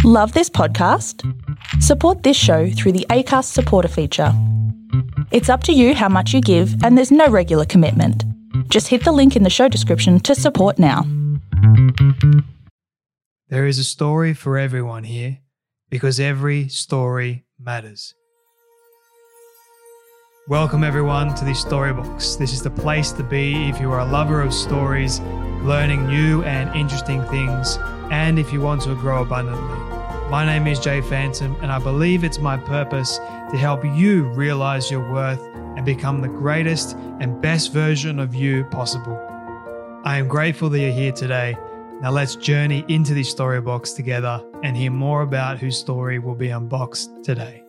Love this podcast? Support this show through the Acast supporter feature. It's up to you how much you give, and there's no regular commitment. Just hit the link in the show description to support now. There is a story for everyone here because every story matters. Welcome everyone to this Storybox. This is the place to be if you are a lover of stories, learning new and interesting things, and if you want to grow abundantly. My name is Jay Phantom, and I believe it's my purpose to help you realize your worth and become the greatest and best version of you possible. I am grateful that you're here today. Now let's journey into this Storybox together and hear more about whose story will be unboxed today.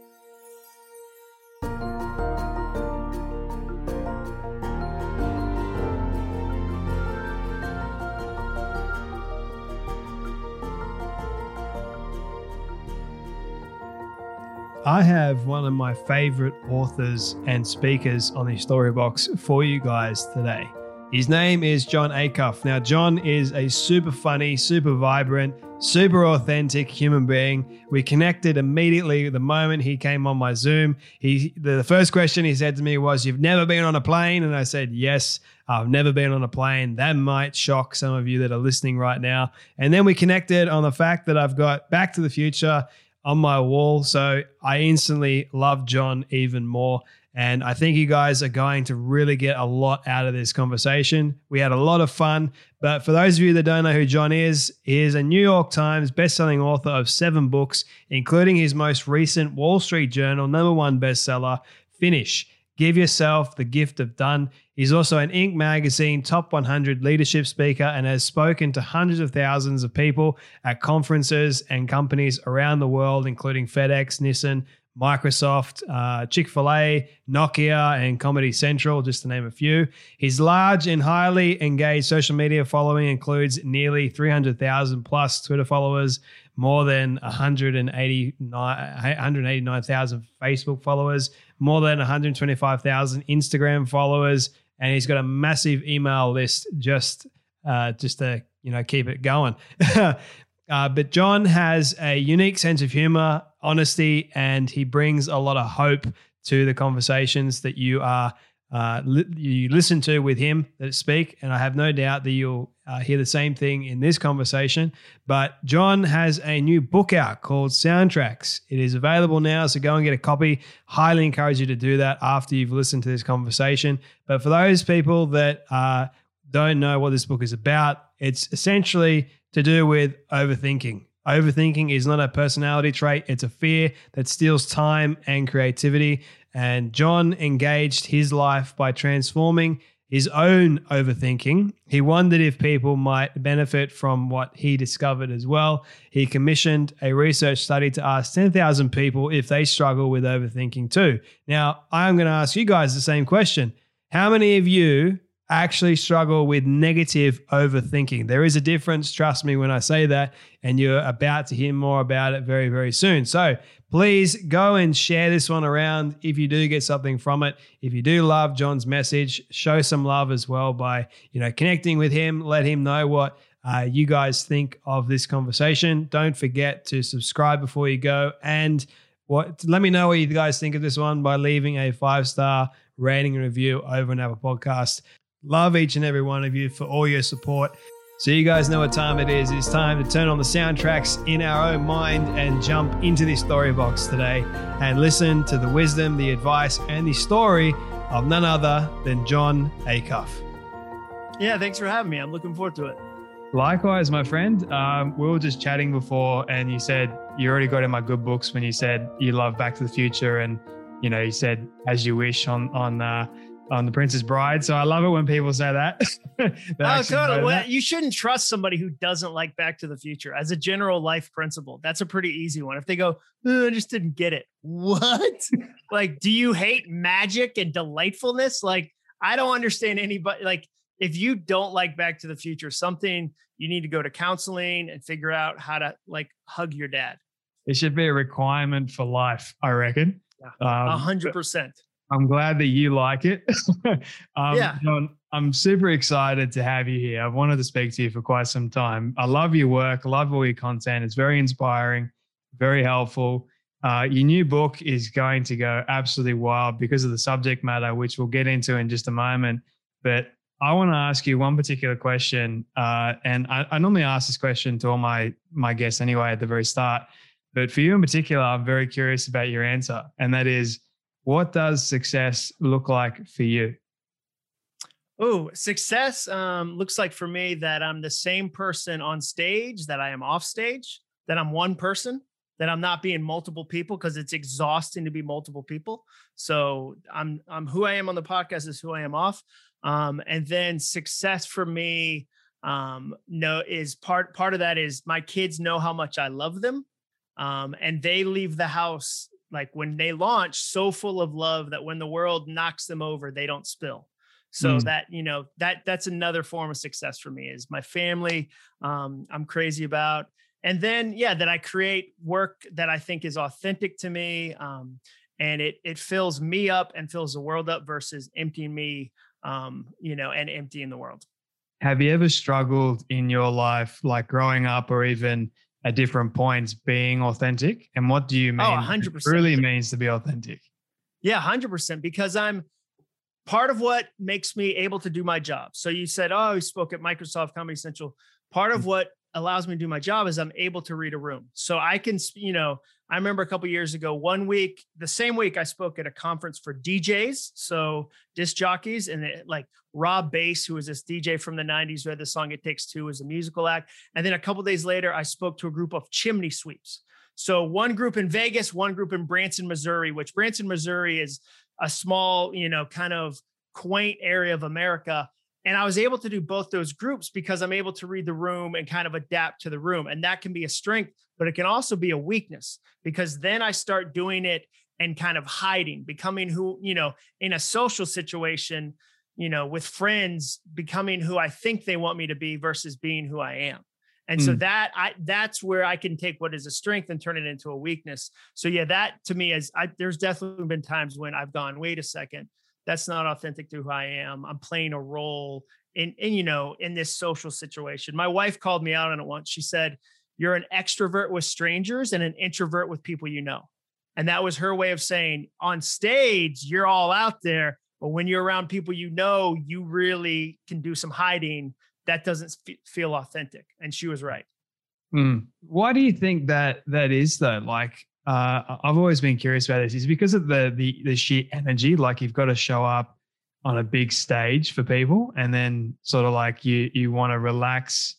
I have one of my favorite authors and speakers on the Storybox for you guys today. His name is Jon Acuff. Now, Jon is a super funny, super vibrant, super authentic human being. We connected immediately the moment he came on my Zoom. The first question he said to me was, "You've never been on a plane?" And I said, "Yes, I've never been on a plane." That might shock some of you that are listening right now. And then we connected on the fact that I've got Back to the Future on my wall. So I instantly love Jon even more. And I think you guys are going to really get a lot out of this conversation. We had a lot of fun. But for those of you that don't know who Jon is, he is a New York Times bestselling author of 7 books, including his most recent Wall Street Journal #1 bestseller, Finish. Give Yourself the Gift of Done. He's also an Inc. magazine top 100 leadership speaker and has spoken to hundreds of thousands of people at conferences and companies around the world, including FedEx, Nissan, Microsoft, Chick-fil-A, Nokia, and Comedy Central, just to name a few. His large and highly engaged social media following includes nearly 300,000 plus Twitter followers, more than 189,000 Facebook followers, more than 125,000 Instagram followers, and he's got a massive email list just to keep it going. But Jon has a unique sense of humor, honesty, and he brings a lot of hope to the conversations that you listen to with him that speak. And I have no doubt that you'll hear the same thing in this conversation. But Jon has a new book out called Soundtracks. It is available now, so go and get a copy. Highly encourage you to do that after you've listened to this conversation. But for those people that don't know what this book is about, it's essentially to do with overthinking. Overthinking is not a personality trait. It's a fear that steals time and creativity. And Jon engaged his life by transforming his own overthinking. He wondered if people might benefit from what he discovered as well. He commissioned a research study to ask 10,000 people if they struggle with overthinking too. Now, I'm going to ask you guys the same question. How many of you actually struggle with negative overthinking? There is a difference, trust me when I say that, and you're about to hear more about it very, very soon. So please go and share this one around if you do get something from it. If you do love Jon's message, show some love as well by connecting with him. Let him know what you guys think of this conversation. Don't forget to subscribe before you go, and let me know what you guys think of this one by leaving a 5-star rating and review over on Apple Podcast. Love each and every one of you for all your support. So you guys know what time it is. It's time to turn on the soundtracks in our own mind and jump into this Storybox today and listen to the wisdom, the advice, and the story of none other than Jon Acuff. Yeah, thanks for having me. I'm looking forward to it. Likewise, my friend. We were just chatting before, and you said you already got in my good books when you said you love Back to the Future, and you said "As You Wish" on The Princess Bride. So I love it when people say that. Oh, totally. Well, you shouldn't trust somebody who doesn't like Back to the Future as a general life principle. That's a pretty easy one. If they go, I just didn't get it. What? Like, do you hate magic and delightfulness? Like, I don't understand anybody. Like, if you don't like Back to the Future, something you need to go to counseling and figure out how to hug your dad. It should be a requirement for life, I reckon. Yeah, 100%. I'm glad that you like it. Yeah. Jon, I'm super excited to have you here. I've wanted to speak to you for quite some time. I love your work. I love all your content. It's very inspiring, very helpful. Your new book is going to go absolutely wild because of the subject matter, which we'll get into in just a moment. But I want to ask you one particular question. And I normally ask this question to all my guests anyway at the very start. But for you in particular, I'm very curious about your answer. And that is, what does success look like for you? Oh, success looks like for me that I'm the same person on stage that I am off stage, that I'm one person, that I'm not being multiple people, because it's exhausting to be multiple people. So I'm who I am on the podcast is who I am off. And then success for me is part of that is my kids know how much I love them. And they leave the house, like when they launch, so full of love that when the world knocks them over, they don't spill. So that, that's another form of success for me is my family. I'm crazy about. And then, that I create work that I think is authentic to me. And it fills me up and fills the world up versus emptying me, and emptying the world. Have you ever struggled in your life, like growing up or even at different points, being authentic? And what do you mean? 100%. It really means to be authentic? Yeah, 100%. Because I'm part of what makes me able to do my job. So you said, you spoke at Microsoft Comedy Central. Part of what allows me to do my job is I'm able to read a room. So I can, I remember a couple of years ago, the same week I spoke at a conference for DJs. So disc jockeys, and like Rob Bass, who was this DJ from the 90s who had the song It Takes Two as a musical act. And then a couple of days later, I spoke to a group of chimney sweeps. So one group in Vegas, one group in Branson, Missouri, which Branson, Missouri is a small, kind of quaint area of America. And I was able to do both those groups because I'm able to read the room and kind of adapt to the room. And that can be a strength, but it can also be a weakness, because then I start doing it and kind of hiding, becoming who, in a social situation, with friends, becoming who I think they want me to be versus being who I am. And so that's where I can take what is a strength and turn it into a weakness. So that to me there's definitely been times when I've gone, wait a second, that's not authentic to who I am. I'm playing a role in this social situation. My wife called me out on it once. She said, you're an extrovert with strangers and an introvert with people you know. And that was her way of saying, on stage, you're all out there, but when you're around people you know, you really can do some hiding. That doesn't feel authentic. And she was right. Why do you think that is though? Like, I've always been curious about this. Is because of the sheer energy, like you've got to show up on a big stage for people, and then sort of like you want to relax,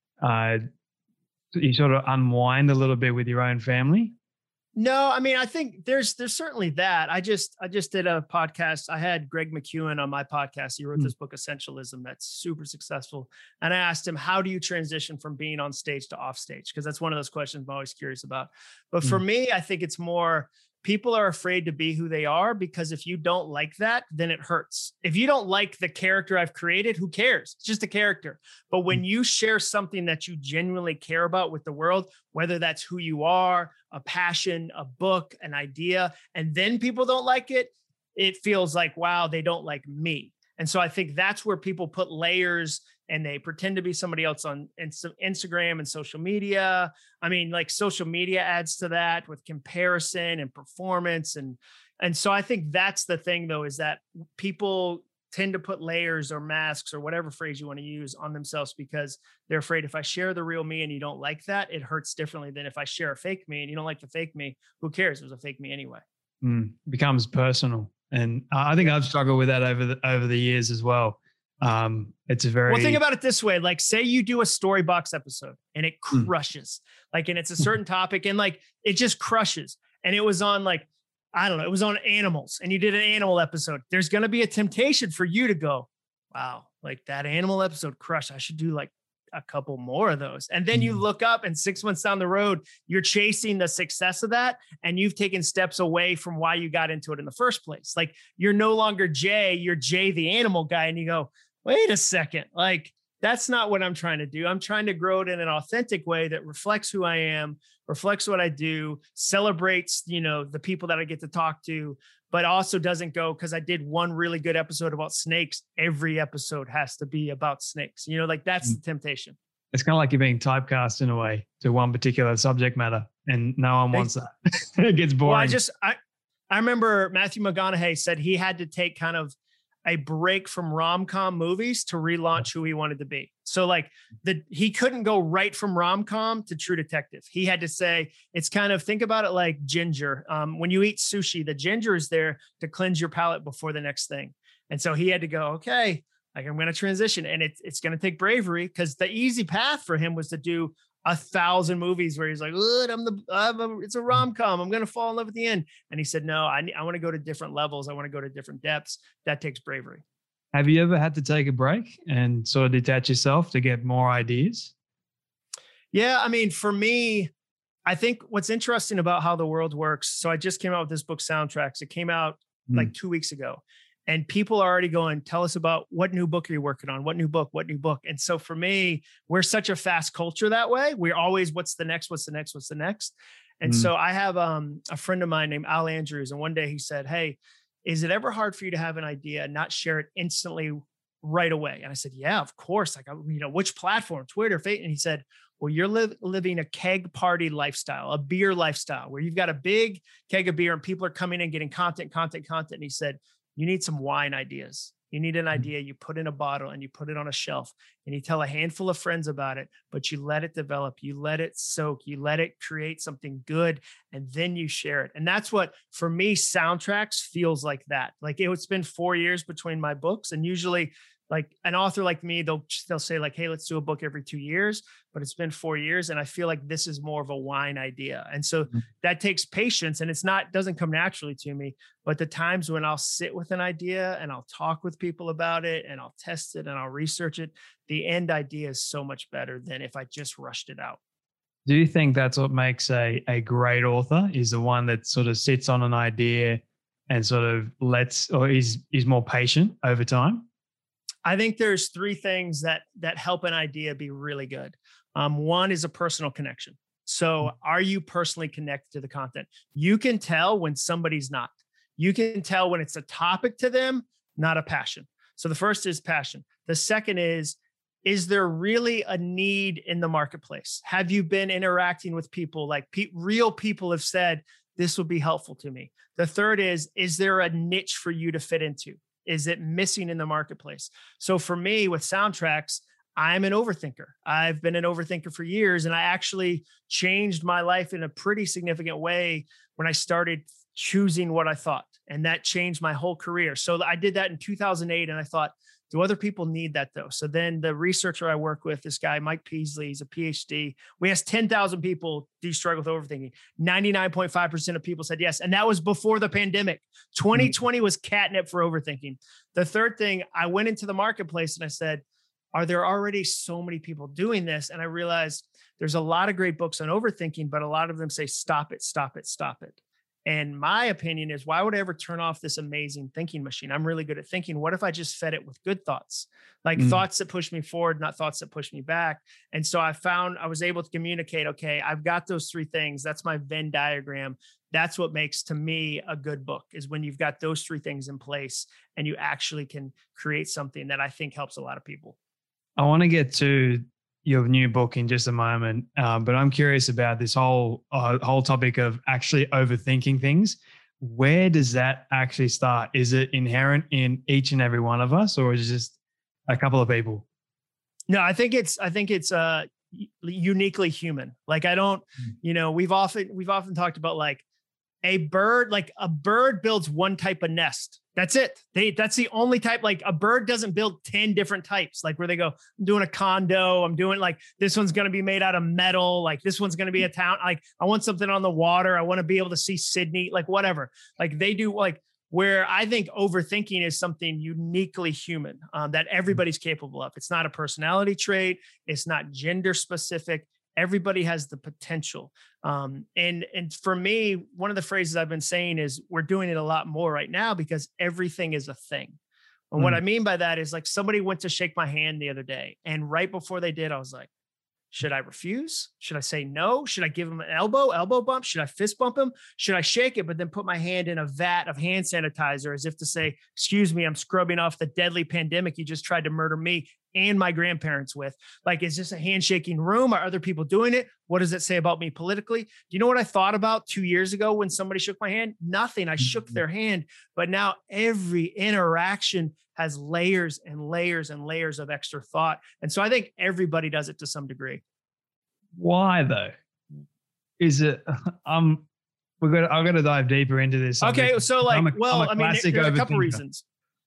you sort of unwind a little bit with your own family? No, I mean, I think there's certainly that. I just did a podcast. I had Greg McKeown on my podcast. He wrote this book, Essentialism, that's super successful. And I asked him, how do you transition from being on stage to off stage? Because that's one of those questions I'm always curious about. But for me, I think it's more people are afraid to be who they are, because if you don't like that, then it hurts. If you don't like the character I've created, who cares? It's just a character. But when you share something that you genuinely care about with the world, whether that's who you are, a passion, a book, an idea, and then people don't like it, it feels like, wow, they don't like me. And so I think that's where people put layers and they pretend to be somebody else on Instagram and social media. I mean, like social media adds to that with comparison and performance. And so I think that's the thing though, is that people tend to put layers or masks or whatever phrase you want to use on themselves, because they're afraid if I share the real me and you don't like that, it hurts differently than if I share a fake me and you don't like the fake me. Who cares? It was a fake me anyway. It becomes personal. And I think I've struggled with that over the years as well. It's a very... Well, think about it this way. Like, say you do a Storybox episode and it crushes, like, and it's a certain topic and like, it just crushes. And it was on like, I don't know, it was on animals and you did an animal episode. There's going to be a temptation for you to go, wow, like that animal episode crushed. I should do like a couple more of those. And then you look up and 6 months down the road, you're chasing the success of that. And you've taken steps away from why you got into it in the first place. Like, you're no longer Jay, you're Jay, the animal guy. And you go, wait a second, like, that's not what I'm trying to do. I'm trying to grow it in an authentic way that reflects who I am, reflects what I do, celebrates, the people that I get to talk to, but also doesn't go, because I did one really good episode about snakes. Every episode has to be about snakes. Like that's the temptation. It's kind of like you're being typecast in a way to one particular subject matter, and no one wants that. It gets boring. Well, I remember Matthew McConaughey said he had to take kind of a break from rom-com movies to relaunch who he wanted to be. So like he couldn't go right from rom-com to True Detective. He had to say, it's kind of, think about it like ginger. When you eat sushi, the ginger is there to cleanse your palate before the next thing. And so he had to go, okay, like I'm going to transition, and it's going to take bravery, because the easy path for him was to do 1,000 movies where he's like, it's a rom-com. I'm going to fall in love at the end. And he said, no, I want to go to different levels. I want to go to different depths. That takes bravery. Have you ever had to take a break and sort of detach yourself to get more ideas? Yeah. I mean, for me, I think what's interesting about how the world works. So I just came out with this book, Soundtracks. It came out like 2 weeks ago. And people are already going, tell us about what new book are you working on? What new book? What new book? And so for me, we're such a fast culture that way. We're always, what's the next? What's the next? What's the next? And so I have a friend of mine named Al Andrews. And one day he said, hey, is it ever hard for you to have an idea and not share it instantly right away? And I said, yeah, of course. Like, which platform, Twitter, Facebook? And he said, well, you're living a keg party lifestyle, a beer lifestyle, where you've got a big keg of beer and people are coming in, getting content. And he said, you need some wine ideas. You need an idea. You put in a bottle and you put it on a shelf, and you tell a handful of friends about it, but you let it develop, you let it soak, you let it create something good, and then you share it. And that's what, for me, Soundtracks feels like that. Like it's been 4 years between my books, and usually like an author like me, they'll say like, hey, let's do a book every 2 years, but it's been 4 years. And I feel like this is more of a wine idea. And so that takes patience, and doesn't come naturally to me, but the times when I'll sit with an idea and I'll talk with people about it and I'll test it and I'll research it, the end idea is so much better than if I just rushed it out. Do you think that's what makes a great author, is the one that sort of sits on an idea and sort of is more patient over time? I think there's 3 things that help an idea be really good. One is a personal connection. So are you personally connected to the content? You can tell when somebody's not. You can tell when it's a topic to them, not a passion. So the first is passion. The second is there really a need in the marketplace? Have you been interacting with people? Like real people have said, this will be helpful to me. The third is there a niche for you to fit into? Is it missing in the marketplace? So for me with Soundtracks, I'm an overthinker. I've been an overthinker for years, and I actually changed my life in a pretty significant way when I started choosing what I thought, and that changed my whole career. So I did that in 2008, and I thought, do other people need that though? So then the researcher I work with, this guy, Mike Peasley, he's a PhD. We asked 10,000 people, do you struggle with overthinking? 99.5% of people said yes. And that was before the pandemic. 2020 was catnip for overthinking. The third thing, I went into the marketplace and I said, are there already so many people doing this? And I realized there's a lot of great books on overthinking, but a lot of them say, stop it, stop it, stop it. And my opinion is, why would I ever turn off this amazing thinking machine? I'm really good at thinking. What if I just fed it with good thoughts, like thoughts that push me forward, not thoughts that push me back? And so I found I was able to communicate, okay, I've got those 3 things. That's my Venn diagram. That's what makes, to me, a good book, is when you've got those 3 things in place and you actually can create something that I think helps a lot of people. I want to get to your new book in just a moment, but I'm curious about this whole topic of actually overthinking things. Where does that actually start? Is it inherent in each and every one of us, or is it just a couple of people? No, I think it's uniquely human. Like we've often talked about like a bird builds one type of nest. That's it. That's the only type. Like a bird doesn't build 10 different types, like where they go, I'm doing a condo. I'm doing like, this one's going to be made out of metal. Like this one's going to be a town. Like I want something on the water. I want to be able to see Sydney, like whatever. Like they do, like where I think overthinking is something uniquely human that everybody's capable of. It's not a personality trait. It's not gender specific. Everybody has the potential. And for me, one of the phrases I've been saying is we're doing it a lot more right now because everything is a thing. And what I mean by that is like somebody went to shake my hand the other day, and right before they did, I was like, Should I refuse? Should I say no? Should I give him an elbow bump? Should I fist bump him? Should I shake it, but then put my hand in a vat of hand sanitizer as if to say, excuse me, I'm scrubbing off the deadly pandemic you just tried to murder me and my grandparents with? Like, is this a handshaking room? Are other people doing it? What does it say about me politically? Do you know what I thought about 2 years ago when somebody shook my hand? Nothing. I shook their hand. But now every interaction has layers and layers and layers of extra thought. And so I think everybody does it to some degree. Why though? Is it, I'm going to dive deeper into this. Okay. So like, there's a couple reasons.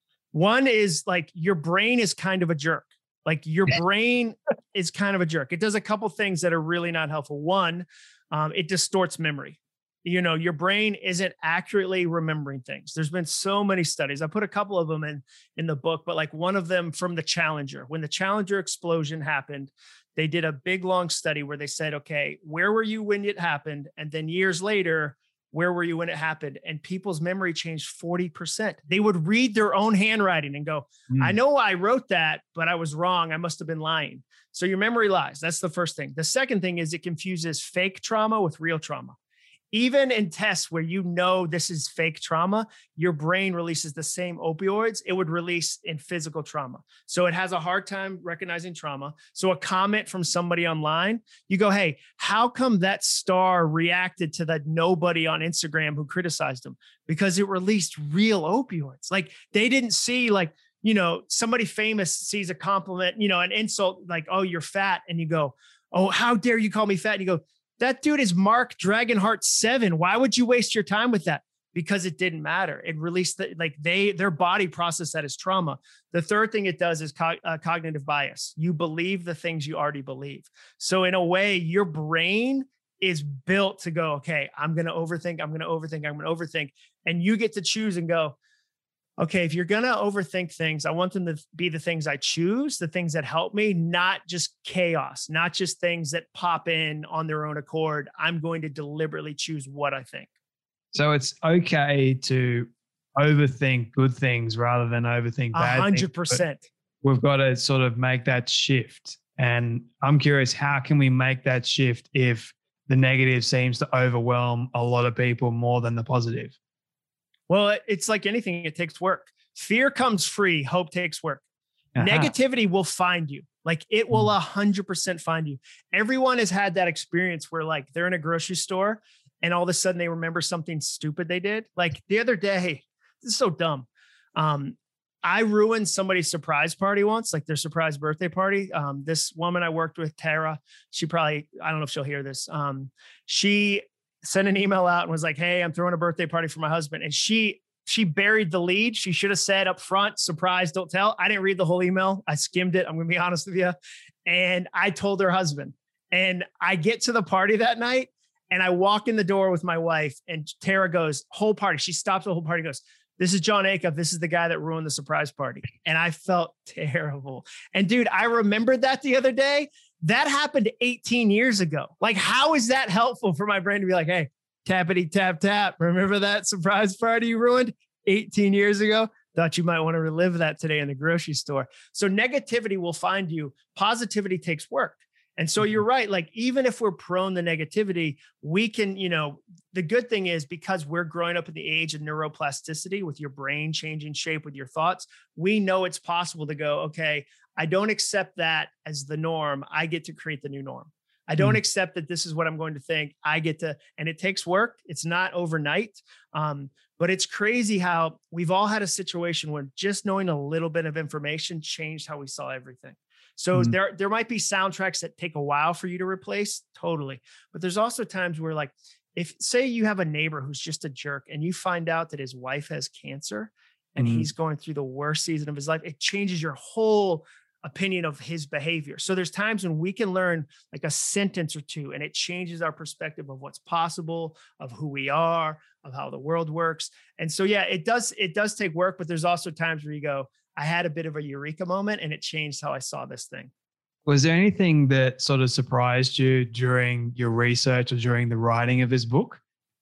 One is like your brain is kind of a jerk. Like your brain is kind of a jerk. It does a couple things that are really not helpful. One, it distorts memory. You know, your brain isn't accurately remembering things. There's been so many studies. I put a couple of them in the book, but like one of them from the Challenger, when the Challenger explosion happened, they did a big, long study where they said, okay, where were you when it happened? And then years later, where were you when it happened? And people's memory changed 40%. They would read their own handwriting and go, I know I wrote that, but I was wrong. I must've been lying. So your memory lies. That's the first thing. The second thing is it confuses fake trauma with real trauma. Even in tests where you know this is fake trauma, your brain releases the same opioids it would release in physical trauma. So it has a hard time recognizing trauma. So a comment from somebody online, you go, hey, how come that star reacted to that nobody on Instagram who criticized him? Because it released real opioids. Like they didn't see like, you know, somebody famous sees a compliment, you know, an insult like, oh, you're fat. And you go, oh, how dare you call me fat? And you go, that dude is Mark Dragonheart 7. Why would you waste your time with that? Because it didn't matter. It released their body processed that as trauma. The third thing it does is cognitive bias. You believe the things you already believe. So in a way, your brain is built to go, okay, I'm going to overthink. And you get to choose and go, okay, if you're going to overthink things, I want them to be the things I choose, the things that help me, not just chaos, not just things that pop in on their own accord. I'm going to deliberately choose what I think. So it's okay to overthink good things rather than overthink bad 100%. things. We've got to sort of make that shift. And I'm curious, how can we make that shift if the negative seems to overwhelm a lot of people more than the positive? Well, it's like anything, it takes work. Fear comes free, hope takes work. Negativity will find you. Like it will 100% find you. Everyone has had that experience where like they're in a grocery store and all of a sudden they remember something stupid they did. Like the other day, this is so dumb. I ruined somebody's surprise party once, like their surprise birthday party. This woman I worked with, Tara, I don't know if she'll hear this. She sent an email out and was like, hey, I'm throwing a birthday party for my husband. And she buried the lead. She should have said up front, surprise, don't tell. I didn't read the whole email. I skimmed it. I'm going to be honest with you. And I told her husband, and I get to the party that night and I walk in the door with my wife and Tara goes, whole party. She stops the whole party, goes, this is Jon Acuff. This is the guy that ruined the surprise party. And I felt terrible. And dude, I remembered that the other day. That happened 18 years ago. Like, how is that helpful for my brain to be like, hey, tappity tap tap. Remember that surprise party you ruined 18 years ago? Thought you might want to relive that today in the grocery store. So negativity will find you. Positivity takes work. And so you're right. Like, even if we're prone to negativity, we can, you know, the good thing is because we're growing up in the age of neuroplasticity with your brain changing shape with your thoughts, we know it's possible to go, okay, I don't accept that as the norm. I get to create the new norm. I don't accept that this is what I'm going to think. I get to, and it takes work. It's not overnight. But it's crazy how we've all had a situation where just knowing a little bit of information changed how we saw everything. So there might be soundtracks that take a while for you to replace, totally. But there's also times where, like, if say you have a neighbor who's just a jerk and you find out that his wife has cancer and he's going through the worst season of his life, it changes your whole opinion of his behavior. So there's times when we can learn like a sentence or two and it changes our perspective of what's possible, of who we are, of how the world works. And so, yeah, it does take work, but there's also times where you go, I had a bit of a eureka moment and it changed how I saw this thing. Was there anything that sort of surprised you during your research or during the writing of this book?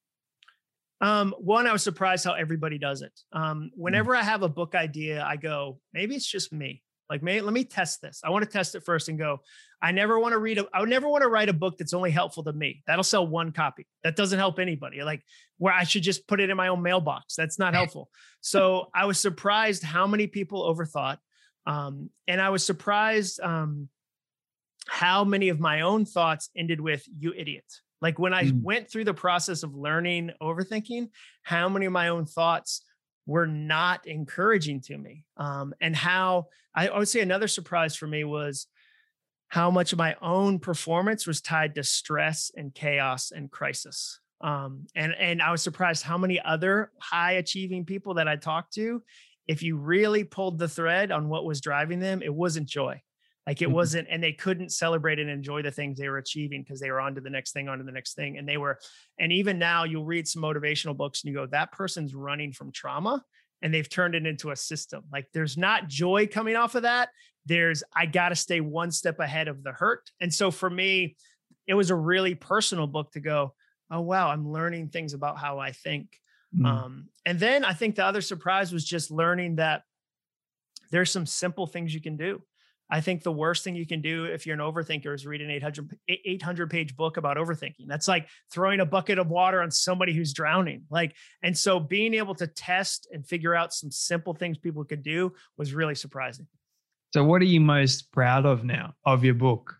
One, I was surprised how everybody does it. Whenever I have a book idea, I go, maybe it's just me. Like, let me test this. I want to test it first and go, I would never want to write a book that's only helpful to me. That'll sell one copy. That doesn't help anybody. Like, where I should just put it in my own mailbox. That's not helpful. So I was surprised how many people overthought. And I was surprised how many of my own thoughts ended with, you idiot. Like, when I went through the process of learning overthinking, how many of my own thoughts were not encouraging to me. And how I would say another surprise for me was how much of my own performance was tied to stress and chaos and crisis. And I was surprised how many other high achieving people that I talked to, if you really pulled the thread on what was driving them, it wasn't joy. Like, it wasn't, and they couldn't celebrate and enjoy the things they were achieving because they were on to the next thing. And even now you'll read some motivational books and you go, that person's running from trauma and they've turned it into a system. Like, there's not joy coming off of that. I got to stay one step ahead of the hurt. And so for me, it was a really personal book to go, oh, wow, I'm learning things about how I think. And then I think the other surprise was just learning that there's some simple things you can do. I think the worst thing you can do if you're an overthinker is read an 800-page book about overthinking. That's like throwing a bucket of water on somebody who's drowning. And so being able to test and figure out some simple things people could do was really surprising. So what are you most proud of now of your book?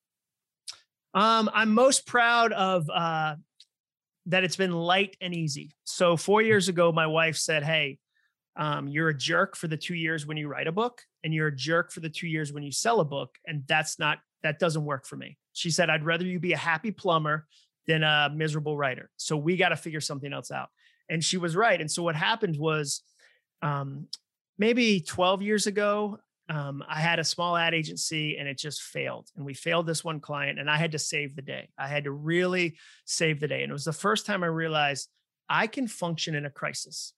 I'm most proud of that it's been light and easy. So 4 years ago, my wife said, hey, you're a jerk for the 2 years when you write a book, and you're a jerk for the 2 years when you sell a book. And that doesn't work for me. She said, I'd rather you be a happy plumber than a miserable writer. So we got to figure something else out. And she was right. And so what happened was maybe 12 years ago, I had a small ad agency and it just failed. And we failed this one client and I had to save the day. I had to really save the day. And it was the first time I realized I can function in a crisis.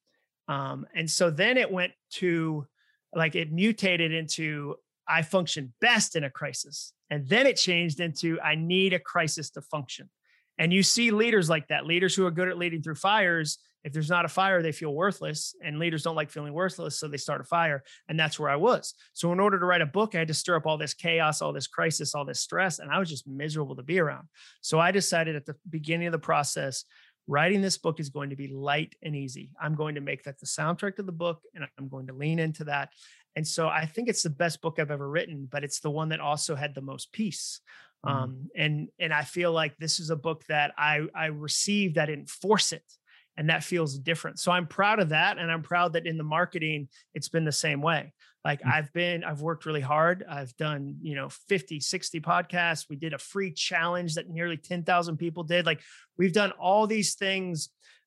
And so then it went to it mutated into I function best in a crisis. And then it changed into I need a crisis to function. And you see leaders like that, leaders who are good at leading through fires. If there's not a fire, they feel worthless, and leaders don't like feeling worthless. So they start a fire. And that's where I was. So in order to write a book, I had to stir up all this chaos, all this crisis, all this stress. And I was just miserable to be around. So I decided at the beginning of the process, writing this book is going to be light and easy. I'm going to make that the soundtrack to the book, and I'm going to lean into that. And so I think it's the best book I've ever written, but it's the one that also had the most peace. And I feel like this is a book that I received, I didn't force it. And that feels different. So I'm proud of that. And I'm proud that in the marketing, it's been the same way. Like I've worked really hard. I've done, 50, 60 podcasts. We did a free challenge that nearly 10,000 people did. Like, we've done all these things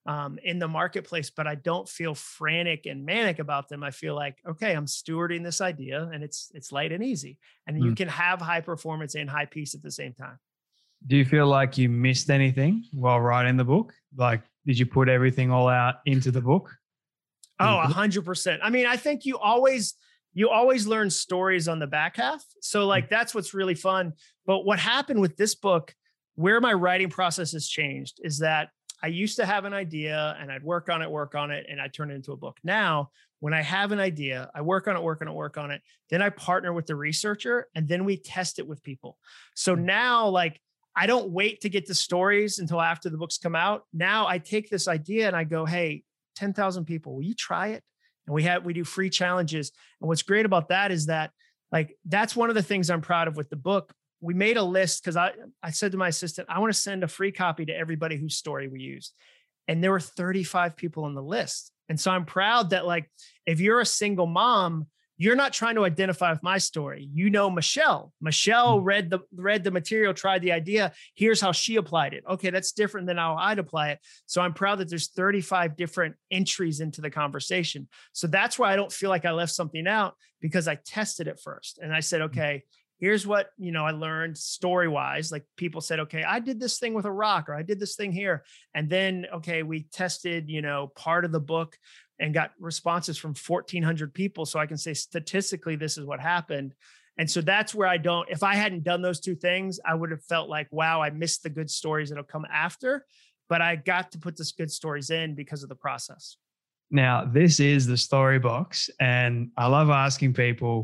in the marketplace, but I don't feel frantic and manic about them. I feel like, okay, I'm stewarding this idea and it's light and easy. And you can have high performance and high peace at the same time. Do you feel like you missed anything while writing the book? Like, did you put everything all out into the book? Oh, 100%. I mean, I think you always learn stories on the back half. So that's what's really fun. But what happened with this book, where my writing process has changed, is that I used to have an idea and I'd work on it, and I'd turn it into a book. Now, when I have an idea, I work on it. Then I partner with the researcher, and then we test it with people. So now, I don't wait to get the stories until after the books come out. Now I take this idea and I go, hey, 10,000 people, will you try it? And we do free challenges. And what's great about that is that that's one of the things I'm proud of with the book. We made a list because I said to my assistant, I want to send a free copy to everybody whose story we used. And there were 35 people on the list. And so I'm proud that if you're a single mom, you're not trying to identify with my story. Michelle. Michelle read the material, tried the idea. Here's how she applied it. Okay, that's different than how I'd apply it. So I'm proud that there's 35 different entries into the conversation. So that's why I don't feel like I left something out, because I tested it first. And I said, okay, here's what, I learned story-wise. Like, people said, okay, I did this thing with a rock, or I did this thing here. And then, okay, we tested, part of the book and got responses from 1,400 people. So I can say statistically, this is what happened. And so that's where if I hadn't done those two things, I would have felt like, wow, I missed the good stories that'll come after. But I got to put this good stories in because of the process. Now, this is the story box. And I love asking people,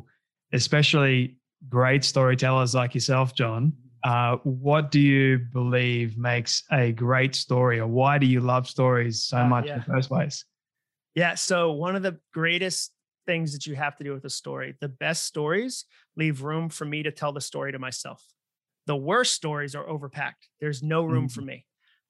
especially great storytellers like yourself, John. What do you believe makes a great story, or why do you love stories so much in the first place? Yeah. So one of the greatest things that you have to do with a story, the best stories leave room for me to tell the story to myself. The worst stories are overpacked. There's no room for me.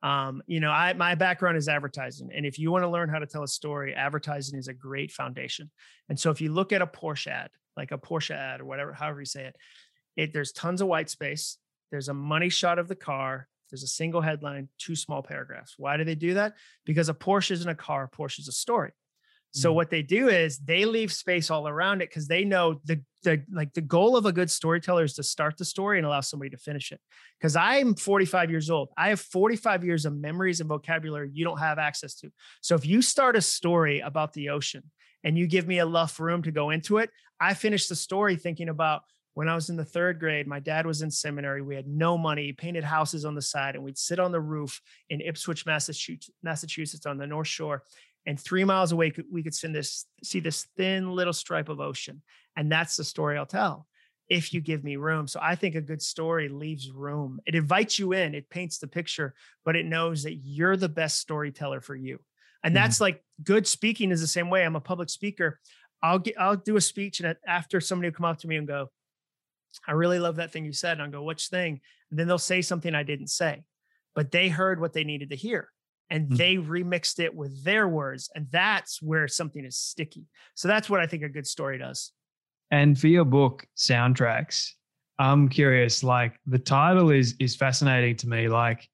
My background is advertising. And if you want to learn how to tell a story, advertising is a great foundation. And so if you look at a Porsche ad, like a Porsche ad or whatever, however you say it, there's tons of white space. There's a money shot of the car. There's a single headline, 2 small paragraphs. Why do they do that? Because a Porsche isn't a car, a Porsche is a story. So what they do is they leave space all around it because they know the goal of a good storyteller is to start the story and allow somebody to finish it. Because I'm 45 years old. I have 45 years of memories and vocabulary you don't have access to. So if you start a story about the ocean and you give me enough room to go into it, I finish the story thinking about when I was in the 3rd grade, my dad was in seminary. We had no money, he painted houses on the side, and we'd sit on the roof in Ipswich, Massachusetts on the North Shore. And 3 miles away, we could see this thin little stripe of ocean. And that's the story I'll tell if you give me room. So I think a good story leaves room. It invites you in, it paints the picture, but it knows that you're the best storyteller for you. And that's like good speaking is the same way. I'm a public speaker. I'll do a speech, and after somebody will come up to me and go, I really love that thing you said. And I'll go, which thing? And then they'll say something I didn't say, but they heard what they needed to hear. And they remixed it with their words. And that's where something is sticky. So that's what I think a good story does. And for your book, Soundtracks, I'm curious, like the title is fascinating to me. Like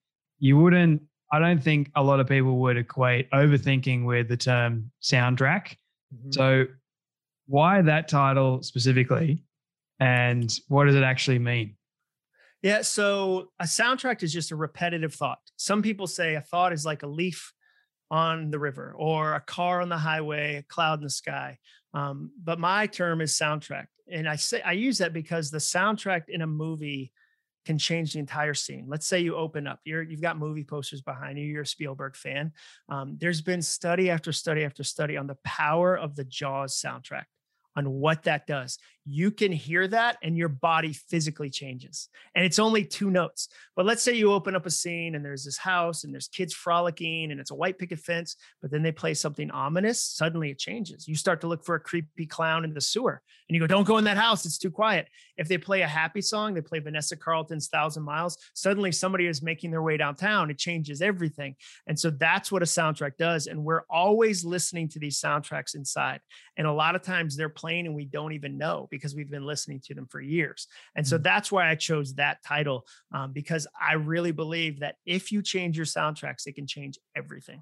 I don't think a lot of people would equate overthinking with the term soundtrack. So why that title specifically? And what does it actually mean? Yeah. So a soundtrack is just a repetitive thought. Some people say a thought is like a leaf on the river or a car on the highway, a cloud in the sky. But my term is soundtrack. And I use that because the soundtrack in a movie can change the entire scene. Let's say you open up, you've got movie posters behind you, you're a Spielberg fan. There's been study after study after study on the power of the Jaws soundtrack, on what that does. You can hear that and your body physically changes. And it's only 2 notes. But let's say you open up a scene and there's this house and there's kids frolicking and it's a white picket fence, but then they play something ominous. Suddenly it changes. You start to look for a creepy clown in the sewer and you go, don't go in that house. It's too quiet. If they play a happy song, they play Vanessa Carlton's 1,000 Miles. Suddenly somebody is making their way downtown. It changes everything. And so that's what a soundtrack does. And we're always listening to these soundtracks inside. And a lot of times they're playing and we don't even know because we've been listening to them for years. And so that's why I chose that title, because I really believe that if you change your soundtracks, it can change everything.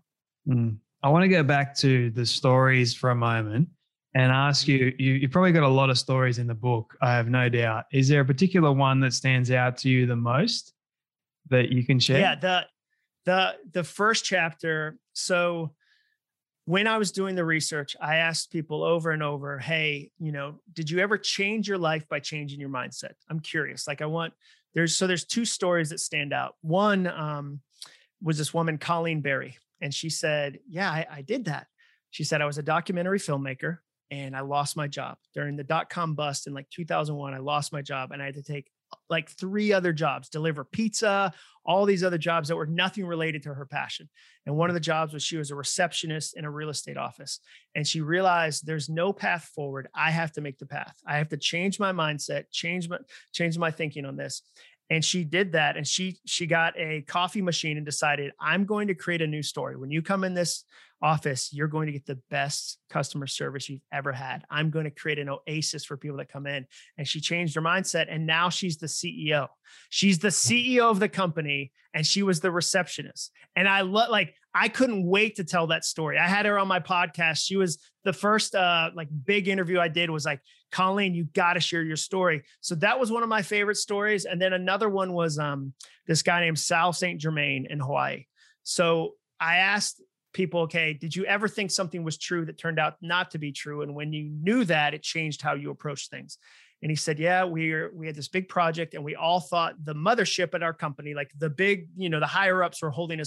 I want to go back to the stories for a moment and ask you probably got a lot of stories in the book, I have no doubt. Is there a particular one that stands out to you the most that you can share? Yeah, the first chapter. So when I was doing the research, I asked people over and over, hey, did you ever change your life by changing your mindset? I'm curious. Like there's 2 stories that stand out. One was this woman, Colleen Berry. And she said, yeah, I did that. She said, I was a documentary filmmaker and I lost my job during the .com bust in like 2001. I lost my job and I had to take like 3 other jobs, deliver pizza, all these other jobs that were nothing related to her passion. And one of the jobs was she was a receptionist in a real estate office. And she realized there's no path forward. I have to make the path. I have to change my mindset, change my thinking on this. And she did that. And she got a coffee machine and decided, I'm going to create a new story. When you come in this office, you're going to get the best customer service you've ever had. I'm going to create an oasis for people that come in. And she changed her mindset. And now she's the CEO. She's the CEO of the company. And she was the receptionist. And I couldn't wait to tell that story. I had her on my podcast. She was the first big interview I did was like, Colleen, you got to share your story. So that was one of my favorite stories. And then another one was this guy named Sal St. Germain in Hawaii. So I asked people, okay, did you ever think something was true that turned out not to be true? And when you knew that, it changed how you approach things. And he said, yeah, we had this big project and we all thought the mothership at our company, like the big, the higher ups were holding us back.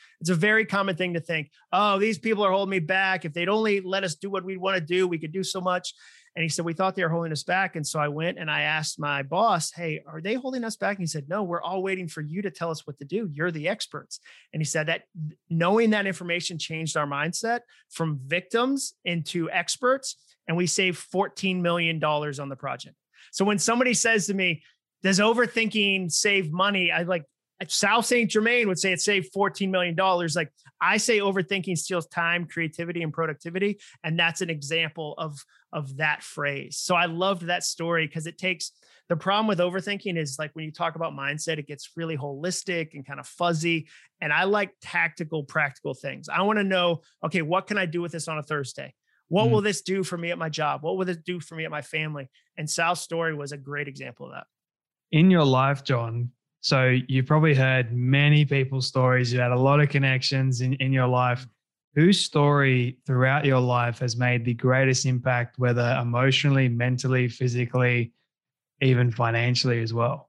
It's a very common thing to think, oh, these people are holding me back. If they'd only let us do what we want to do, we could do so much. And he said, we thought they were holding us back. And so I went and I asked my boss, hey, are they holding us back? And he said, no, we're all waiting for you to tell us what to do. You're the experts. And he said that knowing that information changed our mindset from victims into experts. And we saved $14 million on the project. So when somebody says to me, does overthinking save money? I like, Sal St. Germain would say it saved $14 million. Like I say, overthinking steals time, creativity, and productivity. And that's an example of that phrase. So I loved that story because it takes, the problem with overthinking is like when you talk about mindset, it gets really holistic and kind of fuzzy. And I like tactical, practical things. I want to know, okay, what can I do with this on a Thursday? What will this do for me at my job? What will this do for me at my family? And Sal's story was a great example of that. In your life, John, so you've probably heard many people's stories. You had a lot of connections in your life. Whose story throughout your life has made the greatest impact, whether emotionally, mentally, physically, even financially as well?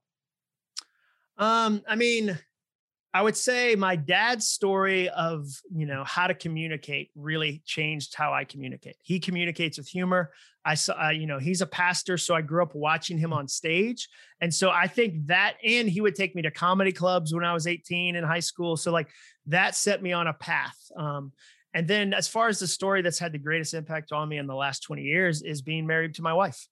I mean, I would say my dad's story of, how to communicate really changed how I communicate. He communicates with humor. I saw, he's a pastor, so I grew up watching him on stage. And so I think that, and he would take me to comedy clubs when I was 18 in high school. So like that set me on a path. And then as far as the story that's had the greatest impact on me in the last 20 years is being married to my wife.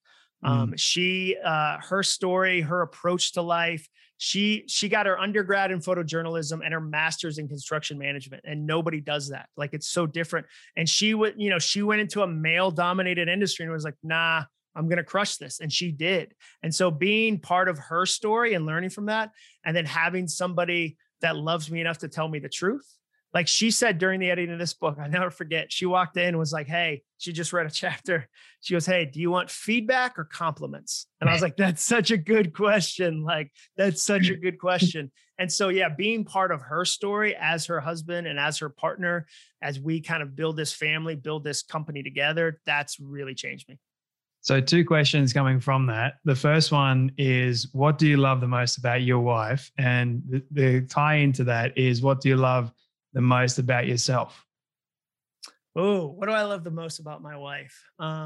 Her story, her approach to life, she got her undergrad in photojournalism and her master's in construction management, and nobody does that. Like it's so different. And she went into a male dominated industry and was like, nah, I'm going to crush this. And she did. And so being part of her story and learning from that, and then having somebody that loves me enough to tell me the truth. Like she said during the editing of this book, I never forget, she walked in and was like, hey, she just read a chapter. She goes, hey, do you want feedback or compliments? And I was like, that's such a good question. Like, that's such a good question. And so, yeah, being part of her story as her husband and as her partner, as we kind of build this family, build this company together, that's really changed me. So 2 questions coming from that. The first one is, what do you love the most about your wife? And the tie into that is, what do you love the most about yourself? Oh, what do I love the most about my wife?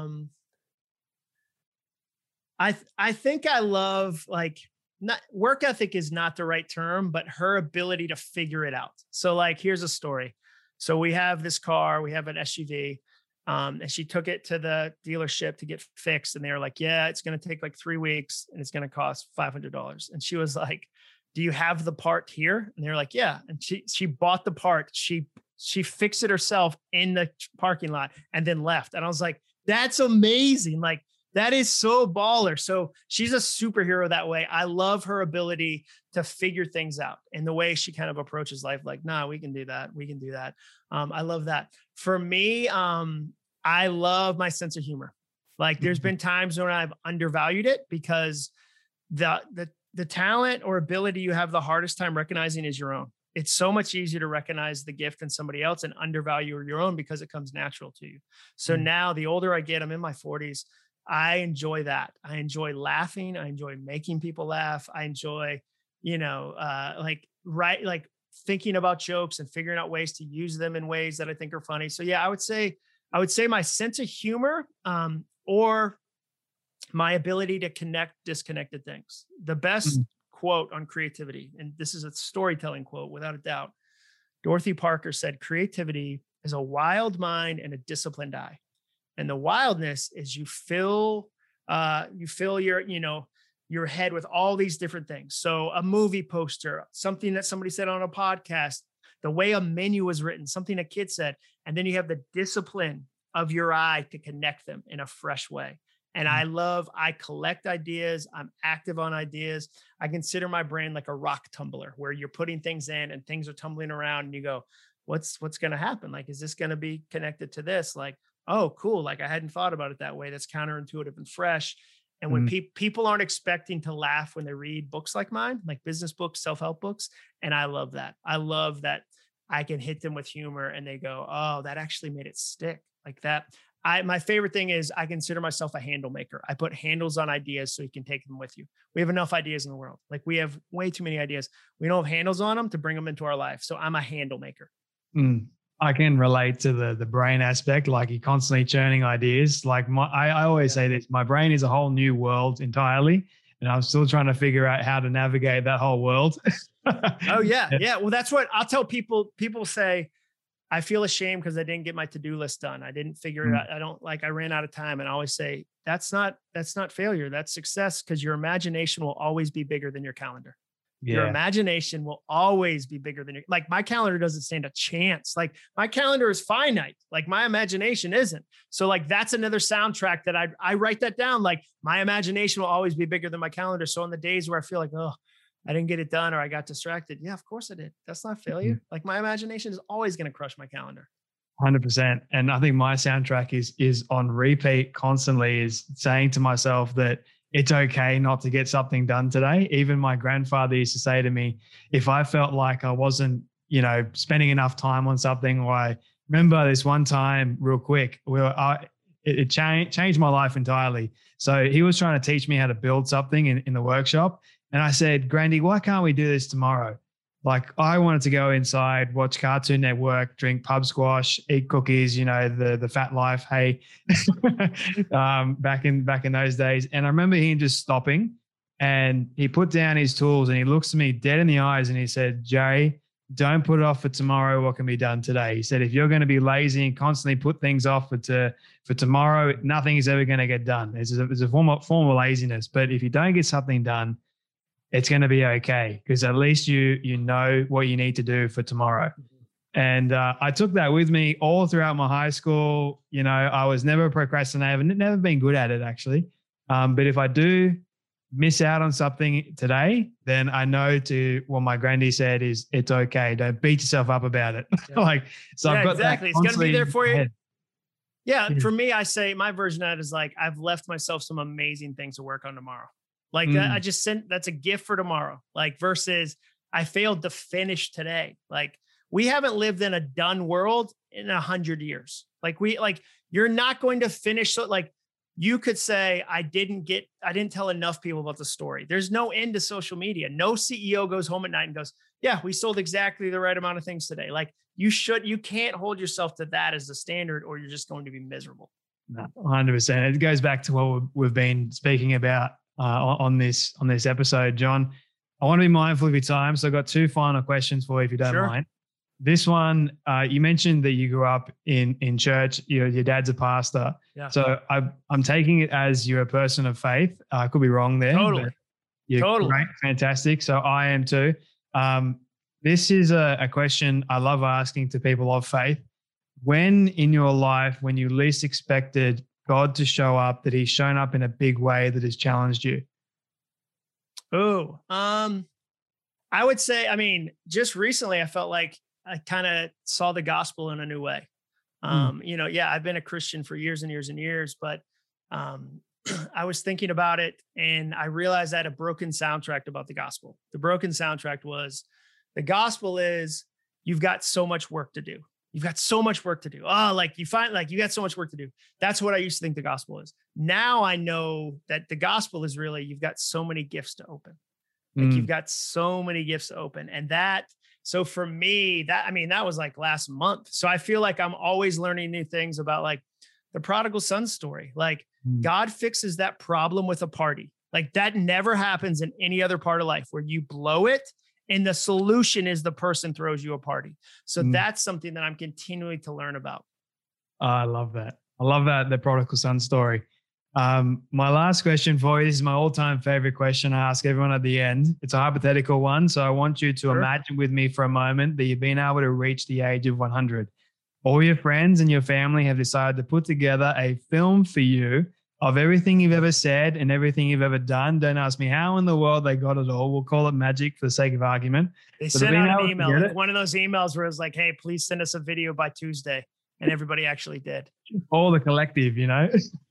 I think I love, like, not work ethic is not the right term, but her ability to figure it out. So like, here's a story. So we have this car, we have an SUV, and she took it to the dealership to get fixed. And they were like, yeah, it's going to take like 3 weeks and it's going to cost $500. And she was like, do you have the part here? And they're like, yeah. And she bought the part. She fixed it herself in the parking lot and then left. And I was like, that's amazing. Like, that is so baller. So she's a superhero that way. I love her ability to figure things out and the way she kind of approaches life. Like, nah, we can do that. We can do that. I love that. For me, I love my sense of humor. Like there's been times when I've undervalued it because the talent or ability you have the hardest time recognizing is your own. It's so much easier to recognize the gift in somebody else and undervalue your own because it comes natural to you. So now the older I get, I'm in my 40s. I enjoy that. I enjoy laughing. I enjoy making people laugh. I enjoy, thinking about jokes and figuring out ways to use them in ways that I think are funny. So yeah, I would say my sense of humor, or my ability to connect disconnected things. The best quote on creativity, and this is a storytelling quote without a doubt. Dorothy Parker said, creativity is a wild mind and a disciplined eye. And the wildness is you fill your head with all these different things. So a movie poster, something that somebody said on a podcast, the way a menu was written, something a kid said, and then you have the discipline of your eye to connect them in a fresh way. And I collect ideas. I'm active on ideas. I consider my brain like a rock tumbler where you're putting things in and things are tumbling around and you go, what's going to happen? Like, is this going to be connected to this? Like, oh, cool. Like I hadn't thought about it that way. That's counterintuitive and fresh. And when people aren't expecting to laugh when they read books like mine, like business books, self-help books. And I love that. I love that I can hit them with humor and they go, oh, that actually made it stick like that. my favorite thing is I consider myself a handle maker. I put handles on ideas so you can take them with you. We have enough ideas in the world. Like we have way too many ideas. We don't have handles on them to bring them into our life. So I'm a handle maker. I can relate to the brain aspect. Like you're constantly churning ideas. Like I always say this, my brain is a whole new world entirely. And I'm still trying to figure out how to navigate that whole world. Oh yeah. Yeah. Well, that's what I'll tell people. People say, I feel ashamed because I didn't get my to-do list done. I didn't figure it out. I ran out of time. And I always say, that's not failure. That's success, because your imagination will always be bigger than your calendar. Yeah. Your imagination will always be bigger than like my calendar doesn't stand a chance. Like my calendar is finite. Like my imagination isn't. So like, that's another soundtrack that I write that down. Like my imagination will always be bigger than my calendar. So on the days where I feel like, oh, I didn't get it done or I got distracted. Yeah, of course I did. That's not failure. Like my imagination is always going to crush my calendar. 100%. And I think my soundtrack is on repeat constantly, is saying to myself that it's okay not to get something done today. Even my grandfather used to say to me, if I felt like I wasn't, spending enough time on something, or I remember this one time real quick where it changed my life entirely. So he was trying to teach me how to build something in the workshop. And I said, Grandy, why can't we do this tomorrow? Like I wanted to go inside, watch Cartoon Network, drink pub squash, eat cookies, the fat life. Hey, back in those days. And I remember him just stopping, and he put down his tools and he looks at me dead in the eyes and he said, Jay, don't put it off for tomorrow. What can be done today? He said, if you're going to be lazy and constantly put things off for tomorrow, nothing is ever going to get done. It's a form of laziness. But if you don't get something done, it's going to be okay, because at least you know what you need to do for tomorrow. And I took that with me all throughout my high school. I was never a procrastinator, never been good at it actually. But if I do miss out on something today, then I know what my granddie said is, it's okay. Don't beat yourself up about it. Yeah. I've got exactly. It's going to be there for you. Ahead. Yeah. For me, I say my version of that is like, I've left myself some amazing things to work on tomorrow. Like I just sent, that's a gift for tomorrow. Like versus I failed to finish today. Like we haven't lived in a done world in 100 years. Like you're not going to finish. So like you could say, I didn't tell enough people about the story. There's no end to social media. No CEO goes home at night and goes, yeah, we sold exactly the right amount of things today. Like you can't hold yourself to that as the standard, or you're just going to be miserable. No, 100%. It goes back to what we've been speaking about on this episode, John. I want to be mindful of your time. So I've got two final questions for you, if you don't mind. This one, you mentioned that you grew up in church. Your dad's a pastor. Yeah. So I'm taking it as you're a person of faith. I could be wrong there. Totally. Totally. Great. Fantastic. So I am too. This is a question I love asking to people of faith. When in your life, when you least expected God to show up, that he's shown up in a big way that has challenged you? Oh, I would say, just recently I felt like I kind of saw the gospel in a new way. I've been a Christian for years and years and years, but I was thinking about it and I realized I had a broken soundtrack about the gospel. The broken soundtrack was, the gospel is, you've got so much work to do. You've got so much work to do. Oh, like you find like you got so much work to do. That's what I used to think the gospel is. Now I know that the gospel is really, you've got so many gifts to open. Like you've got so many gifts to open. And so for me, that was like last month. So I feel like I'm always learning new things about like the prodigal son story. Like God fixes that problem with a party. Like that never happens in any other part of life, where you blow it and the solution is the person throws you a party. So that's something that I'm continuing to learn about. I love that. The prodigal son story. My last question for you, this is my all-time favorite question I ask everyone at the end. It's a hypothetical one. So I want you to imagine with me for a moment that you've been able to reach the age of 100. All your friends and your family have decided to put together a film for you of everything you've ever said and everything you've ever done. Don't ask me how in the world they got it all. We'll call it magic for the sake of argument. They sent out an email, like one of those emails where it was like, hey, please send us a video by Tuesday. And everybody actually did. All the collective, Yeah.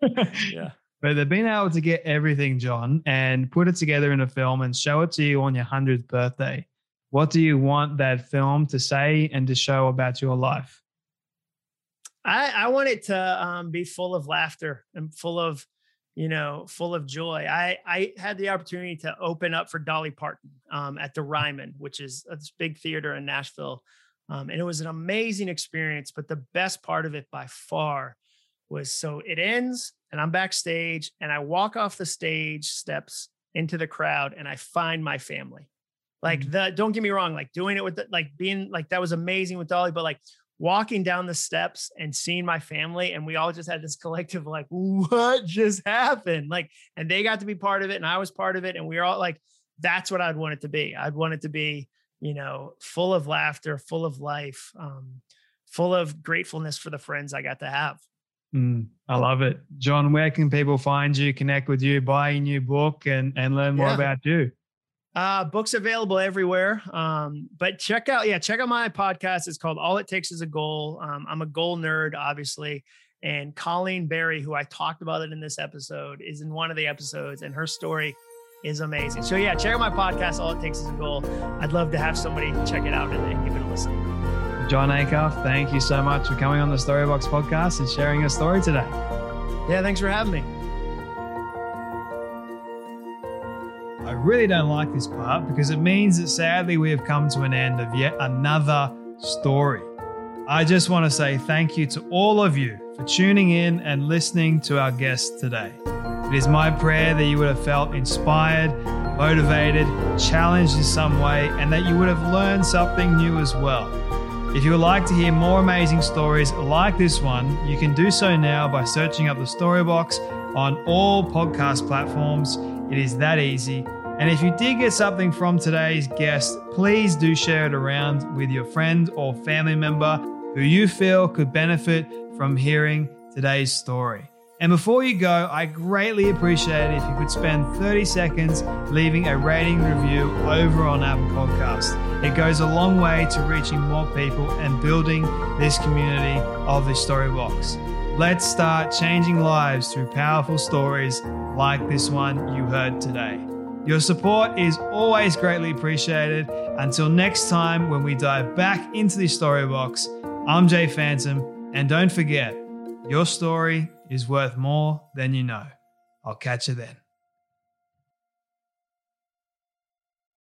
But they've been able to get everything, John, and put it together in a film and show it to you on your 100th birthday. What do you want that film to say and to show about your life? I want it to be full of laughter and full of joy. I had the opportunity to open up for Dolly Parton at the Ryman, which is this big theater in Nashville. And it was an amazing experience. But the best part of it by far was, so it ends and I'm backstage and I walk off the stage steps into the crowd and I find my family. Like don't get me wrong, like doing it with being like, that was amazing with Dolly, but like walking down the steps and seeing my family, and we all just had this collective, like, what just happened? Like, and they got to be part of it and I was part of it. And we were all like, that's what I'd want it to be. I'd want it to be, full of laughter, full of life, full of gratefulness for the friends I got to have. I love it. John, where can people find you, connect with you, buy a new book and learn more about you? Books available everywhere. But check out my podcast. It's called All It Takes Is a Goal. I'm a goal nerd, obviously. And Colleen Berry, who I talked about it in this episode, is in one of the episodes, and her story is amazing. So yeah, check out my podcast, All It Takes Is a Goal. I'd love to have somebody check it out and give it a listen. John Acuff, thank you so much for coming on the Storybox podcast and sharing your story today. Yeah, thanks for having me. I really don't like this part because it means that sadly we have come to an end of yet another story. I just want to say thank you to all of you for tuning in and listening to our guest today. It is my prayer that you would have felt inspired, motivated, challenged in some way, and that you would have learned something new as well. If you would like to hear more amazing stories like this one, you can do so now by searching up the Storybox on all podcast platforms. It is that easy. And if you did get something from today's guest, please do share it around with your friend or family member who you feel could benefit from hearing today's story. And before you go, I greatly appreciate it if you could spend 30 seconds leaving a rating review over on Apple Podcasts. It goes a long way to reaching more people and building this community of the Storybox. Let's start changing lives through powerful stories like this one you heard today. Your support is always greatly appreciated. Until next time, when we dive back into the Storybox, I'm Jay Phantom, and don't forget, your story is worth more than you know. I'll catch you then.